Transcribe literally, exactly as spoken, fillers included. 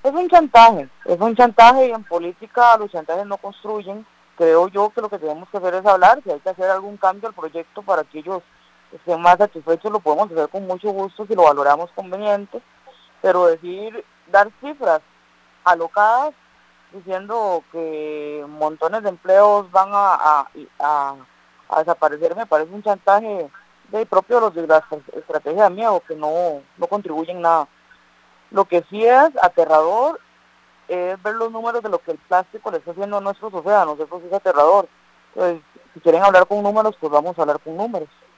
Es un chantaje, es un chantaje y en política los chantajes no construyen. Creo yo que lo que tenemos que hacer es hablar, si hay que hacer algún cambio al proyecto para que ellos estén más satisfechos, lo podemos hacer con mucho gusto si lo valoramos conveniente, pero decir, dar cifras alocadas diciendo que montones de empleos van a, a, a, a desaparecer me parece un chantaje de propio de los de la estrategia de miedo que no, no contribuyen nada. Lo que sí es aterrador es ver los números de lo que el plástico le está haciendo a nuestros océanos, eso sí es aterrador. Entonces, si quieren hablar con números, pues vamos a hablar con números.